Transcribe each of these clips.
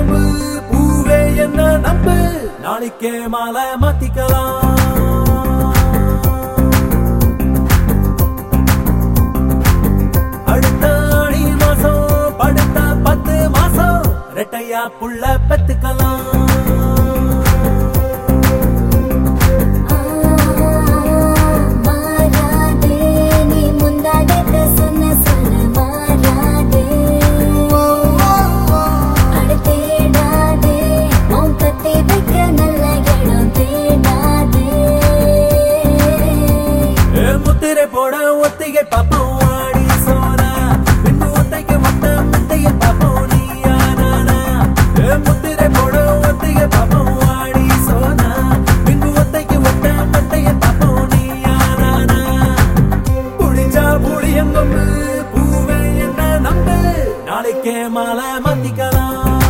வம்பு பூவே என்ன நம்பு நாளைக்கே மாலை மாத்திக்கலாம் அடுத்த ஆடி மாசம் படுத்த 10 மாசம் ரெட்டையா புள்ள பெத்துக்கலாம் போட ஒத்திகை பாப்போம் ஆடி சோனா பின்னு ஒத்தைக்கு மட்ட முட்டைய பாப்போம் நீயானா முத்திரை போட ஒத்திகை பாப்போம் ஆடி சோனா பின்னு ஒத்தைக்கு மட்ட முட்டைய பாப்போம் நீயானா புடிச்சா புளியங்கொம்பு பூவே என்ன நம்பு நாளைக்கே மாலை மாத்திக்கலாம்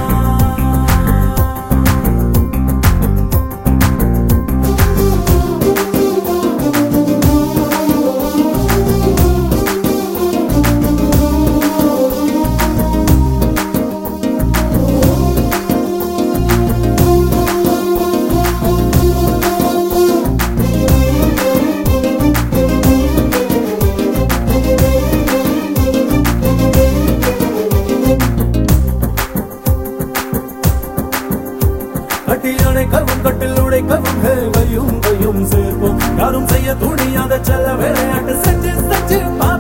கட்டியணைக்கவும் கட்டில் உடைக்கவும் கையும் கையும் சேர்ப்போம் யாரும் செய்ய துணியாத செல்ல விளையாட்டு செஞ்சு செஞ்சு